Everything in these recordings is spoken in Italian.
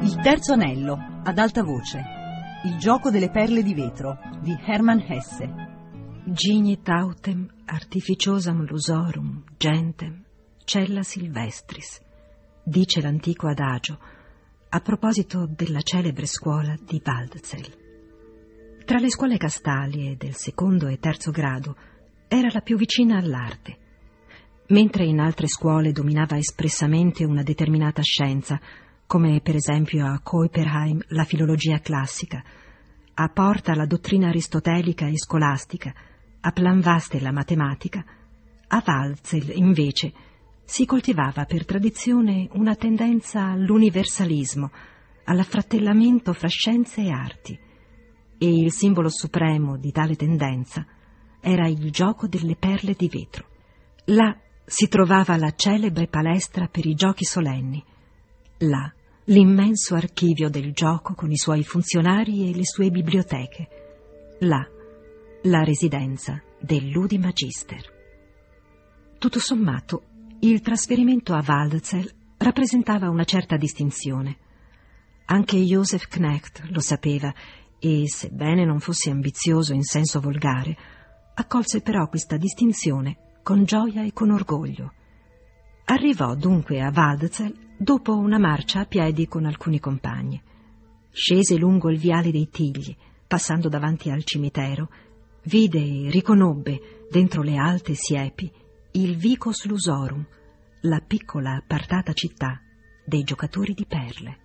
Il terzo anello, ad alta voce. Il gioco delle perle di vetro, di Hermann Hesse. Gignit autem artificiosam lusorum gentem cella silvestris, dice l'antico adagio a proposito della celebre scuola di Waldsee. Tra le scuole castali e del secondo e terzo grado era la più vicina all'arte. Mentre in altre scuole dominava espressamente una determinata scienza, come per esempio a Koiperheim la filologia classica, a Porta la dottrina aristotelica e scolastica, a Planvaste la matematica, a Waldsee invece si coltivava per tradizione una tendenza all'universalismo, all'affratellamento fra scienze e arti, e il simbolo supremo di tale tendenza era il gioco delle perle di vetro. Là si trovava la celebre palestra per i giochi solenni, là l'immenso archivio del gioco con i suoi funzionari e le sue biblioteche, là la residenza del Ludi Magister. Tutto sommato, il trasferimento a Waldsee rappresentava una certa distinzione. Anche Joseph Knecht lo sapeva e, sebbene non fosse ambizioso in senso volgare, accolse però questa distinzione con gioia e con orgoglio. Arrivò dunque a Waldsee dopo una marcia a piedi con alcuni compagni. Scese lungo il viale dei Tigli, passando davanti al cimitero, vide e riconobbe, dentro le alte siepi, il Vicus Lusorum, la piccola appartata città dei giocatori di perle.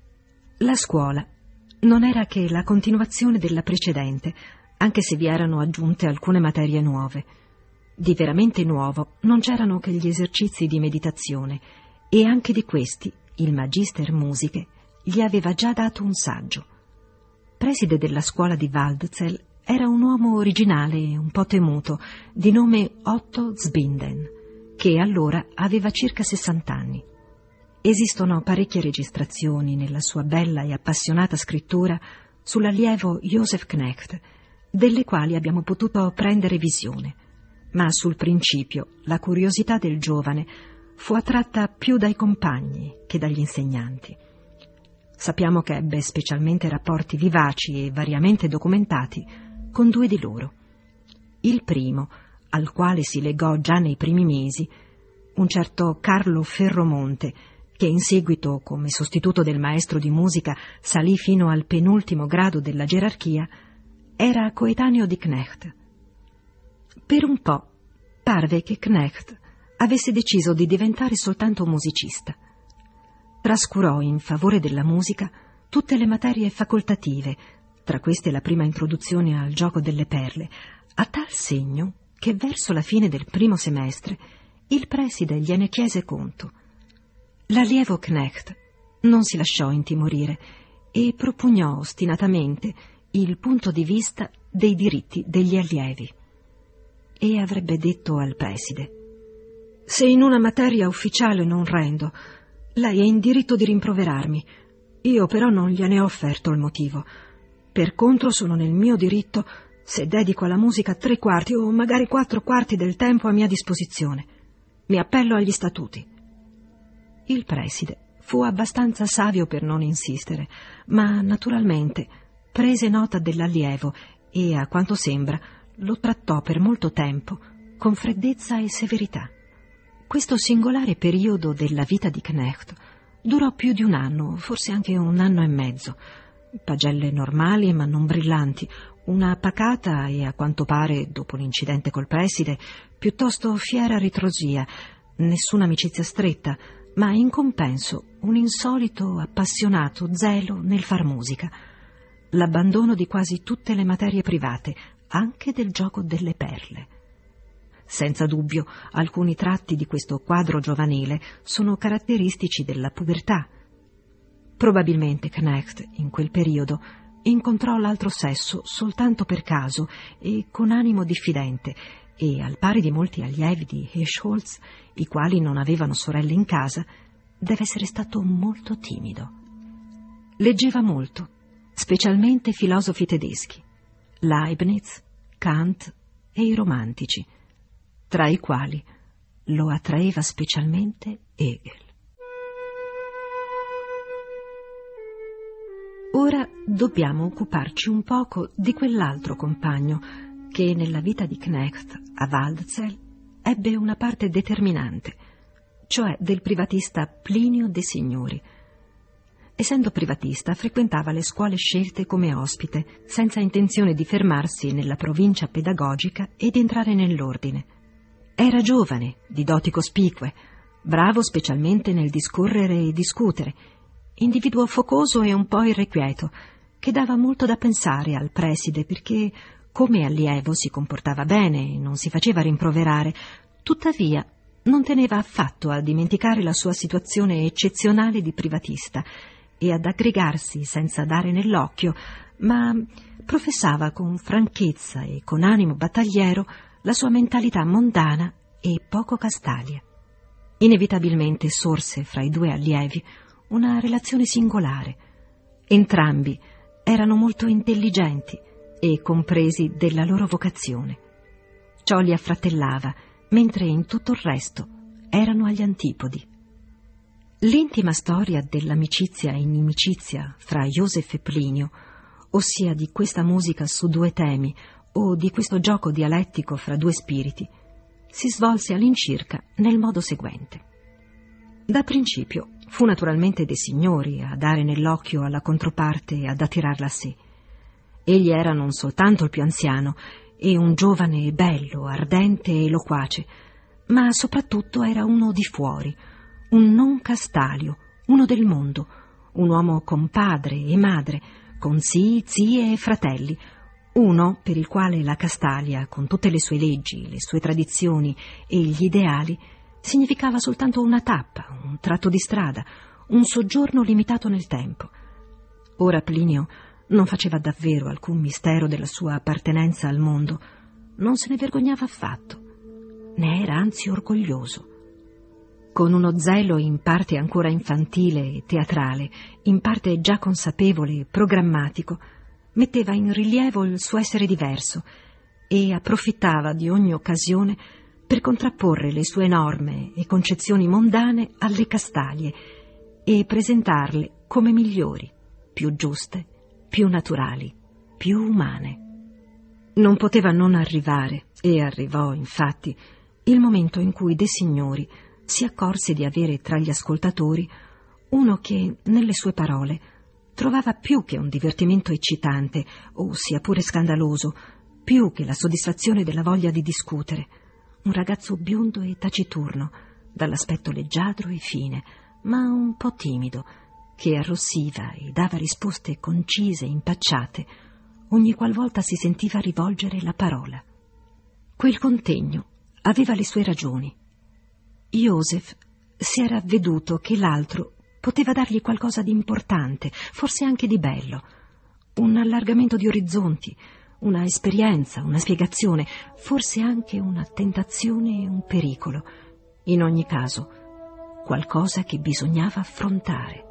La scuola non era che la continuazione della precedente, anche se vi erano aggiunte alcune materie nuove. Di veramente nuovo non c'erano che gli esercizi di meditazione, e anche di questi il Magister Musiche gli aveva già dato un saggio. Preside della scuola di Waldsee era un uomo originale e un po' temuto, di nome Otto Zbinden, che allora aveva circa 60 anni. Esistono parecchie registrazioni nella sua bella e appassionata scrittura sull'allievo Joseph Knecht, delle quali abbiamo potuto prendere visione, ma sul principio la curiosità del giovane fu attratta più dai compagni che dagli insegnanti. Sappiamo che ebbe specialmente rapporti vivaci e variamente documentati con due di loro. Il primo, al quale si legò già nei primi mesi, un certo Carlo Ferromonte, che in seguito, come sostituto del maestro di musica, salì fino al penultimo grado della gerarchia, era coetaneo di Knecht. Per un po' parve che Knecht avesse deciso di diventare soltanto musicista. Trascurò in favore della musica tutte le materie facoltative, tra queste la prima introduzione al gioco delle perle, a tal segno che verso la fine del primo semestre il preside gliene chiese conto. L'allievo Knecht non si lasciò intimorire e propugnò ostinatamente il punto di vista dei diritti degli allievi. E avrebbe detto al preside: «Se in una materia ufficiale non rendo, lei è in diritto di rimproverarmi. Io però non gliene ho offerto il motivo. Per contro sono nel mio diritto se dedico alla musica 3/4 o magari 4/4 del tempo a mia disposizione. Mi appello agli statuti». Il preside fu abbastanza savio per non insistere, ma naturalmente prese nota dell'allievo e, a quanto sembra, lo trattò per molto tempo con freddezza e severità. Questo singolare periodo della vita di Knecht durò più di un anno, forse anche un anno e mezzo. Pagelle normali ma non brillanti, una pacata e, a quanto pare, dopo l'incidente col preside, piuttosto fiera ritrosia, nessuna amicizia stretta, ma in compenso un insolito, appassionato zelo nel far musica, l'abbandono di quasi tutte le materie private, anche del gioco delle perle. Senza dubbio, alcuni tratti di questo quadro giovanile sono caratteristici della pubertà. Probabilmente Knecht, in quel periodo, incontrò l'altro sesso soltanto per caso e con animo diffidente, e, al pari di molti allievi di Hirschholz, i quali non avevano sorelle in casa, deve essere stato molto timido. Leggeva molto, specialmente filosofi tedeschi, Leibniz, Kant e i romantici, tra i quali lo attraeva specialmente Hegel. dobbiamo occuparci un poco di quell'altro compagno che nella vita di Knecht a Waldzell ebbe una parte determinante, cioè del privatista Plinio De Signori. Essendo privatista, frequentava le scuole scelte come ospite, senza intenzione di fermarsi nella provincia pedagogica e di entrare nell'ordine. Era giovane, di doti cospicue, bravo specialmente nel discorrere e discutere, individuo focoso e un po' irrequieto, che dava molto da pensare al preside perché, come allievo, si comportava bene e non si faceva rimproverare, tuttavia non teneva affatto a dimenticare la sua situazione eccezionale di privatista e ad aggregarsi senza dare nell'occhio, ma professava con franchezza e con animo battagliero la sua mentalità mondana e poco castaglia. Inevitabilmente sorse fra i due allievi una relazione singolare. Entrambi erano molto intelligenti e compresi della loro vocazione. Ciò li affratellava, mentre in tutto il resto erano agli antipodi. L'intima storia dell'amicizia e inimicizia fra Joseph e Plinio, ossia di questa musica su due temi o di questo gioco dialettico fra due spiriti, si svolse all'incirca nel modo seguente. Da principio fu naturalmente De Signori a dare nell'occhio alla controparte e ad attirarla a sé. Egli era non soltanto il più anziano e un giovane bello, ardente e loquace, ma soprattutto era uno di fuori, un non castalio, uno del mondo, un uomo con padre e madre, con zii, zie e fratelli, uno per il quale la Castalia, con tutte le sue leggi, le sue tradizioni e gli ideali, significava soltanto una tappa, un tratto di strada, un soggiorno limitato nel tempo. Ora Plinio non faceva davvero alcun mistero della sua appartenenza al mondo, non se ne vergognava affatto, ne era anzi orgoglioso. Con uno zelo in parte ancora infantile e teatrale, in parte già consapevole e programmatico, metteva in rilievo il suo essere diverso e approfittava di ogni occasione per contrapporre le sue norme e concezioni mondane alle Castaglie e presentarle come migliori, più giuste, più naturali, più umane. Non poteva non arrivare, e arrivò infatti, il momento in cui De Signori si accorse di avere tra gli ascoltatori uno che, nelle sue parole, trovava più che un divertimento eccitante, o sia pure scandaloso, più che la soddisfazione della voglia di discutere, un ragazzo biondo e taciturno, dall'aspetto leggiadro e fine, ma un po' timido, che arrossiva e dava risposte concise e impacciate ogni qualvolta si sentiva rivolgere la parola. Quel contegno aveva le sue ragioni. Joseph si era avveduto che l'altro poteva dargli qualcosa di importante, forse anche di bello, un allargamento di orizzonti, una esperienza, una spiegazione, forse anche una tentazione e un pericolo. In ogni caso, qualcosa che bisognava affrontare.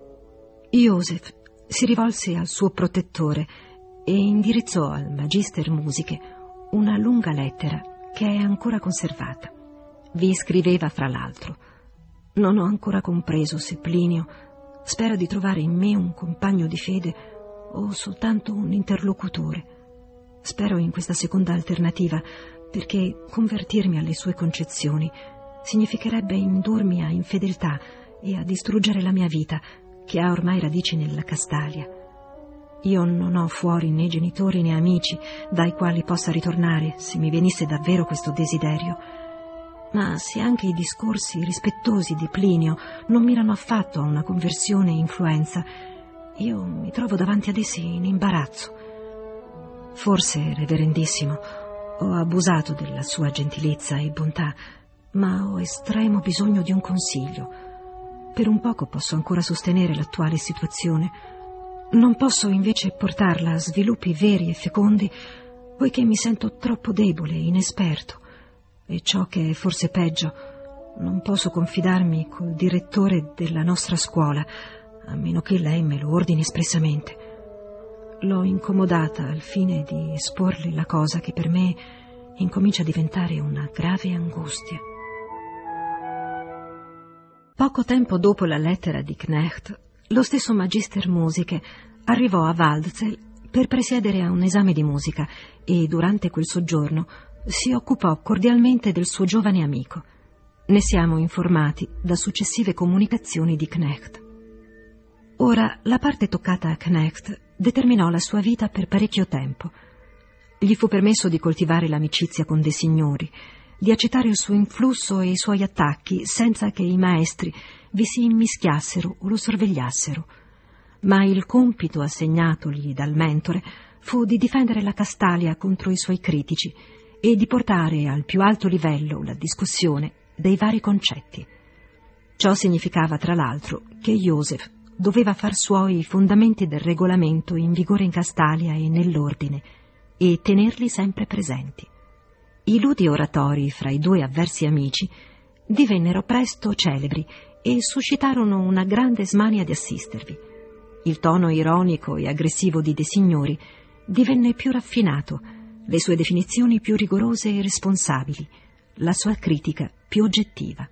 Joseph si rivolse al suo protettore e indirizzò al Magister Musiche una lunga lettera che è ancora conservata. Vi scriveva fra l'altro: «Non ho ancora compreso se Plinio spera di trovare in me un compagno di fede o soltanto un interlocutore. Spero in questa seconda alternativa, perché convertirmi alle sue concezioni significherebbe indurmi a infedeltà e a distruggere la mia vita, che ha ormai radici nella Castalia. Io non ho fuori né genitori né amici dai quali possa ritornare se mi venisse davvero questo desiderio. Ma se anche i discorsi rispettosi di Plinio non mirano affatto a una conversione e influenza, io mi trovo davanti ad essi in imbarazzo. Forse, reverendissimo, ho abusato della sua gentilezza e bontà, ma ho estremo bisogno di un consiglio. Per un poco posso ancora sostenere l'attuale situazione. Non posso invece portarla a sviluppi veri e fecondi, poiché mi sento troppo debole e inesperto. E ciò che è forse peggio, non posso confidarmi col direttore della nostra scuola, a meno che lei me lo ordini espressamente. L'ho incomodata al fine di esporle la cosa che per me incomincia a diventare una grave angustia». Poco tempo dopo la lettera di Knecht, lo stesso Magister Musiche arrivò a Waldsee per presiedere a un esame di musica e durante quel soggiorno si occupò cordialmente del suo giovane amico. Ne siamo informati da successive comunicazioni di Knecht. Ora, la parte toccata a Knecht determinò la sua vita per parecchio tempo. Gli fu permesso di coltivare l'amicizia con dei signori, di accettare il suo influsso e i suoi attacchi senza che i maestri vi si immischiassero o lo sorvegliassero. Ma il compito assegnatogli dal mentore fu di difendere la Castalia contro i suoi critici e di portare al più alto livello la discussione dei vari concetti. Ciò significava, tra l'altro, che Joseph doveva far suoi i fondamenti del regolamento in vigore in Castalia e nell'ordine e tenerli sempre presenti. I ludi oratori fra i due avversi amici divennero presto celebri e suscitarono una grande smania di assistervi. Il tono ironico e aggressivo di De Signori divenne più raffinato, le sue definizioni più rigorose e responsabili, la sua critica più oggettiva.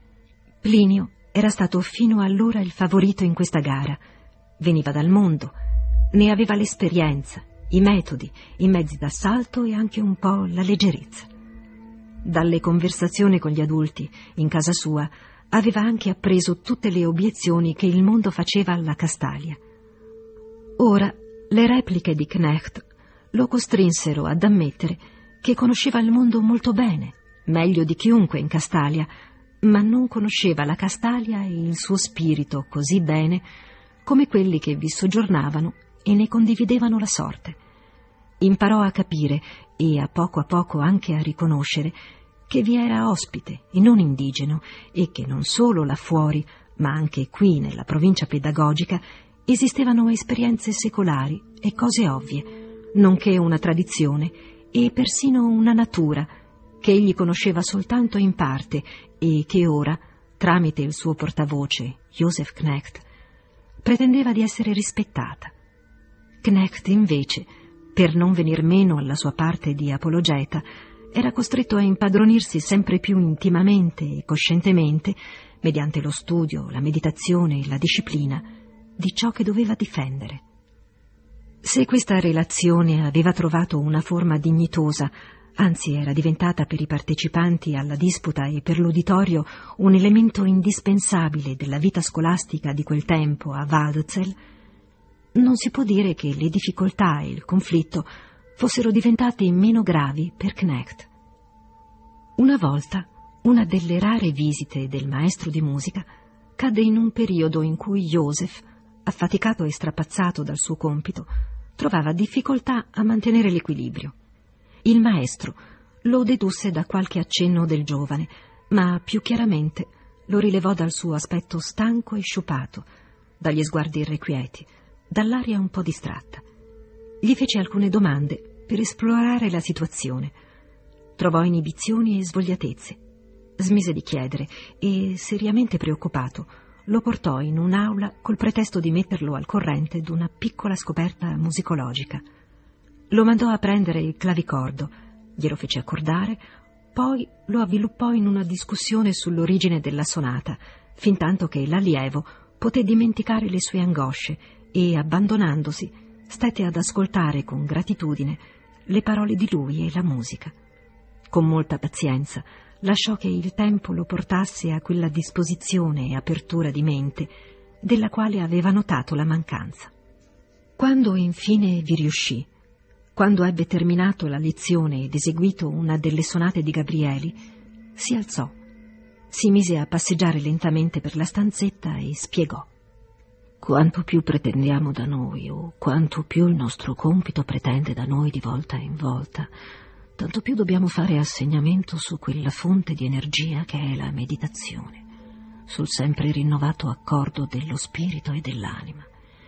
Plinio era stato fino allora il favorito in questa gara. Veniva dal mondo, ne aveva l'esperienza, i metodi, i mezzi d'assalto e anche un po' la leggerezza. Dalle conversazioni con gli adulti, in casa sua, aveva anche appreso tutte le obiezioni che il mondo faceva alla Castalia. Ora, le repliche di Knecht lo costrinsero ad ammettere che conosceva il mondo molto bene, meglio di chiunque in Castalia, ma non conosceva la Castalia e il suo spirito così bene come quelli che vi soggiornavano e ne condividevano la sorte. Imparò a capire e a poco anche a riconoscere che vi era ospite e non indigeno e che non solo là fuori, ma anche qui nella provincia pedagogica esistevano esperienze secolari e cose ovvie, nonché una tradizione e persino una natura che egli conosceva soltanto in parte e che ora, tramite il suo portavoce, Joseph Knecht, pretendeva di essere rispettata. Knecht, invece, per non venir meno alla sua parte di apologeta, era costretto a impadronirsi sempre più intimamente e coscientemente, mediante lo studio, la meditazione e la disciplina, di ciò che doveva difendere. Se questa relazione aveva trovato una forma dignitosa, anzi era diventata per i partecipanti alla disputa e per l'uditorio un elemento indispensabile della vita scolastica di quel tempo a Waldsee, non si può dire che le difficoltà e il conflitto fossero diventati meno gravi per Knecht. Una volta, una delle rare visite del maestro di musica cadde in un periodo in cui Joseph, affaticato e strapazzato dal suo compito, trovava difficoltà a mantenere l'equilibrio. Il maestro lo dedusse da qualche accenno del giovane, ma più chiaramente lo rilevò dal suo aspetto stanco e sciupato, dagli sguardi irrequieti, dall'aria un po' distratta. Gli fece alcune domande per esplorare la situazione. Trovò inibizioni e svogliatezze. Smise di chiedere e, seriamente preoccupato, lo portò in un'aula col pretesto di metterlo al corrente d'una piccola scoperta musicologica. Lo mandò a prendere il clavicordo, glielo fece accordare, poi lo avviluppò in una discussione sull'origine della sonata, fintanto che l'allievo poté dimenticare le sue angosce e, abbandonandosi, stette ad ascoltare con gratitudine le parole di lui e la musica. Con molta pazienza lasciò che il tempo lo portasse a quella disposizione e apertura di mente della quale aveva notato la mancanza. Quando infine vi riuscì, quando ebbe terminato la lezione ed eseguito una delle sonate di Gabrieli, si alzò, si mise a passeggiare lentamente per la stanzetta e spiegò: quanto più pretendiamo da noi, o quanto più il nostro compito pretende da noi di volta in volta, tanto più dobbiamo fare assegnamento su quella fonte di energia che è la meditazione, sul sempre rinnovato accordo dello spirito e dell'anima.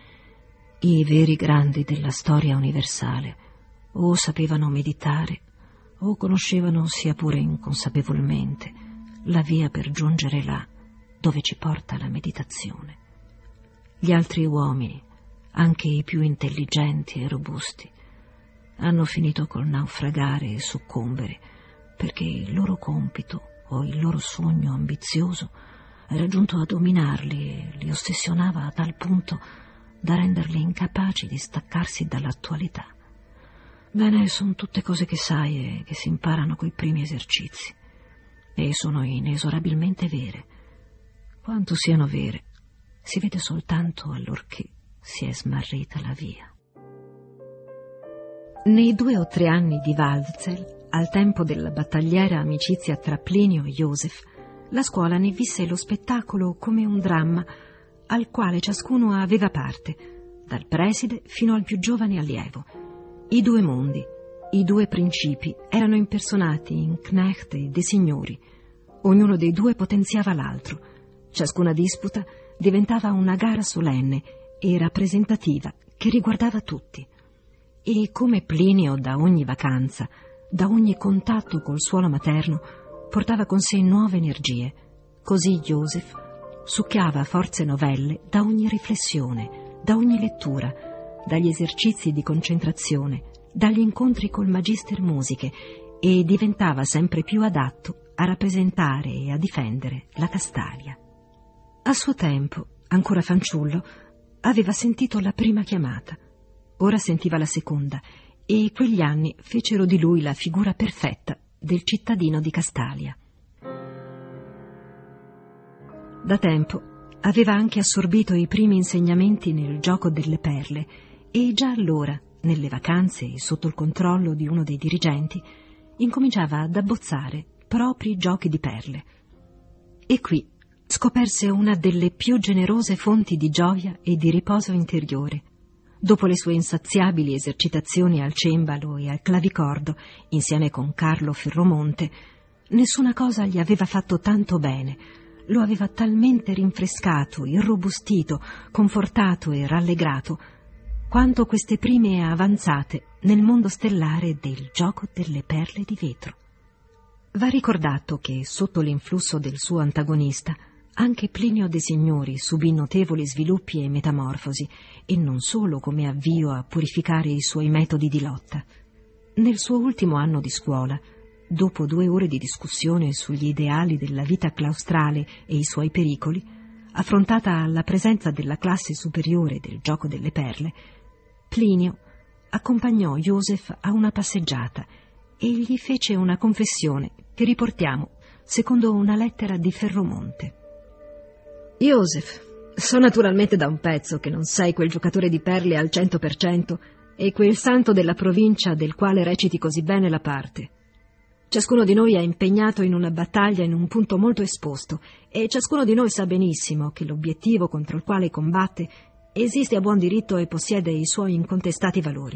I veri grandi della storia universale o sapevano meditare o conoscevano, sia pure inconsapevolmente, la via per giungere là dove ci porta la meditazione. Gli altri uomini, anche i più intelligenti e robusti, hanno finito col naufragare e soccombere perché il loro compito o il loro sogno ambizioso era giunto a dominarli e li ossessionava a tal punto da renderli incapaci di staccarsi dall'attualità. Bene, sono tutte cose che sai e che si imparano coi primi esercizi. E sono inesorabilmente vere. Quanto siano vere, si vede soltanto allorché si è smarrita la via. Nei 2 o 3 anni di Waldsel, al tempo della battagliera amicizia tra Plinio e Joseph, la scuola ne visse lo spettacolo come un dramma al quale ciascuno aveva parte, dal preside fino al più giovane allievo. I 2 mondi, i 2 principi erano impersonati in Knecht e dei signori. Ognuno dei 2 potenziava l'altro. Ciascuna disputa diventava una gara solenne e rappresentativa che riguardava tutti. E come Plinio da ogni vacanza, da ogni contatto col suolo materno, portava con sé nuove energie, così Joseph succhiava forze novelle da ogni riflessione, da ogni lettura, dagli esercizi di concentrazione, dagli incontri col Magister Musiche, e diventava sempre più adatto a rappresentare e a difendere la Castalia. A suo tempo, ancora fanciullo, aveva sentito la prima chiamata. Ora sentiva la seconda, e quegli anni fecero di lui la figura perfetta del cittadino di Castalia. Da tempo aveva anche assorbito i primi insegnamenti nel gioco delle perle, e già allora, nelle vacanze e sotto il controllo di uno dei dirigenti, incominciava ad abbozzare propri giochi di perle. E qui scoperse una delle più generose fonti di gioia e di riposo interiore. Dopo le sue insaziabili esercitazioni al cembalo e al clavicordo, insieme con Carlo Ferromonte, nessuna cosa gli aveva fatto tanto bene. Lo aveva talmente rinfrescato, irrobustito, confortato e rallegrato, quanto queste prime avanzate nel mondo stellare del gioco delle perle di vetro. Va ricordato che, sotto l'influsso del suo antagonista, anche Plinio de Signori subì notevoli sviluppi e metamorfosi, e non solo come avvio a purificare i suoi metodi di lotta. Nel suo ultimo anno di scuola, dopo 2 ore di discussione sugli ideali della vita claustrale e i suoi pericoli, affrontata alla presenza della classe superiore del gioco delle perle, Plinio accompagnò Joseph a una passeggiata e gli fece una confessione che riportiamo secondo una lettera di Ferromonte. Joseph, so naturalmente da un pezzo che non sei quel giocatore di perle al 100% e quel santo della provincia del quale reciti così bene la parte. Ciascuno di noi è impegnato in una battaglia in un punto molto esposto, e ciascuno di noi sa benissimo che l'obiettivo contro il quale combatte esiste a buon diritto e possiede i suoi incontestati valori.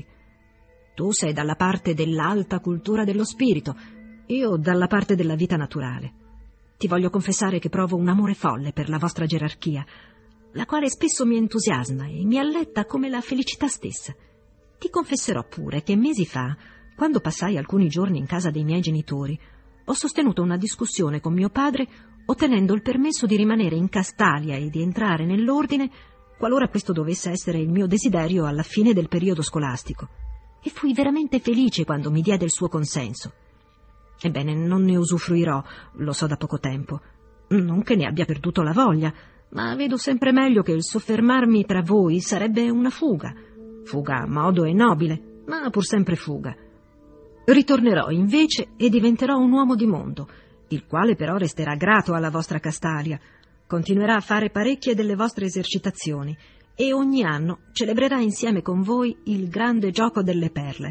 Tu sei dalla parte dell'alta cultura dello spirito, io dalla parte della vita naturale. Ti voglio confessare che provo un amore folle per la vostra gerarchia, la quale spesso mi entusiasma e mi alletta come la felicità stessa. Ti confesserò pure che mesi fa, quando passai alcuni giorni in casa dei miei genitori, ho sostenuto una discussione con mio padre, ottenendo il permesso di rimanere in Castalia e di entrare nell'ordine, qualora questo dovesse essere il mio desiderio alla fine del periodo scolastico. E fui veramente felice quando mi diede il suo consenso. Ebbene, non ne usufruirò, lo so da poco tempo. Non che ne abbia perduto la voglia, ma vedo sempre meglio che il soffermarmi tra voi sarebbe una fuga. Fuga a modo e nobile, ma pur sempre fuga. Ritornerò invece e diventerò un uomo di mondo, il quale però resterà grato alla vostra Castalia, continuerà a fare parecchie delle vostre esercitazioni e ogni anno celebrerà insieme con voi il grande gioco delle perle.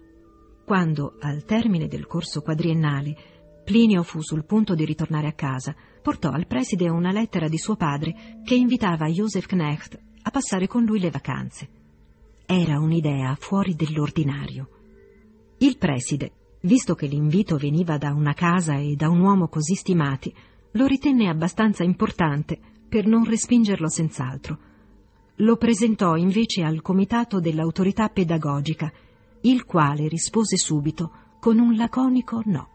Quando, al termine del corso quadriennale, Plinio fu sul punto di ritornare a casa, portò al preside una lettera di suo padre che invitava Joseph Knecht a passare con lui le vacanze. Era un'idea fuori dell'ordinario. Il preside, visto che l'invito veniva da una casa e da un uomo così stimati, lo ritenne abbastanza importante per non respingerlo senz'altro. Lo presentò invece al comitato dell'autorità pedagogica, il quale rispose subito con un laconico no.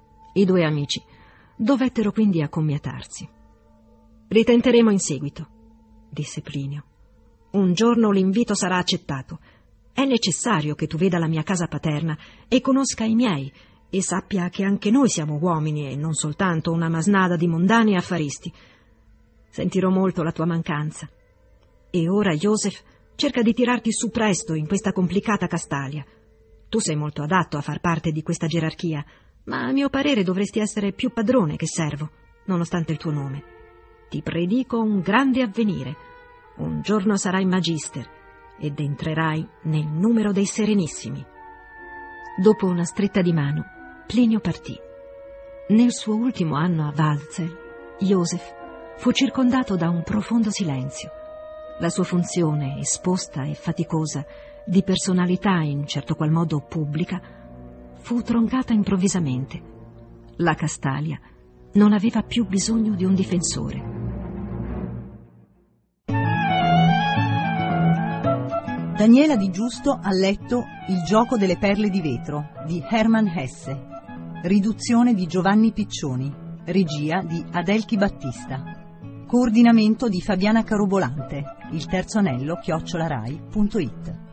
I 2 amici dovettero quindi accomiatarsi. «Ritenteremo in seguito», disse Plinio. «Un giorno l'invito sarà accettato. È necessario che tu veda la mia casa paterna e conosca i miei e sappia che anche noi siamo uomini e non soltanto una masnada di mondani affaristi. Sentirò molto la tua mancanza. E ora, Joseph, Cerca di tirarti su presto in questa complicata Castalia. Tu sei molto adatto a far parte di questa gerarchia, ma a mio parere dovresti essere più padrone che servo, nonostante il tuo nome. Ti predico un grande avvenire. Un giorno sarai magister ed entrerai nel numero dei Serenissimi. Dopo una stretta di mano, Plinio partì. Nel suo ultimo anno a Waldsee, Joseph fu circondato da un profondo silenzio. La sua funzione, esposta e faticosa, di personalità in certo qual modo pubblica, fu troncata improvvisamente. La Castalia non aveva più bisogno di un difensore. Daniela Di Giusto ha letto Il gioco delle perle di vetro di Hermann Hesse, riduzione di Giovanni Piccioni, regia di Adelchi Battista, coordinamento di Fabiana Carobolante, il terzo anello @rai.it.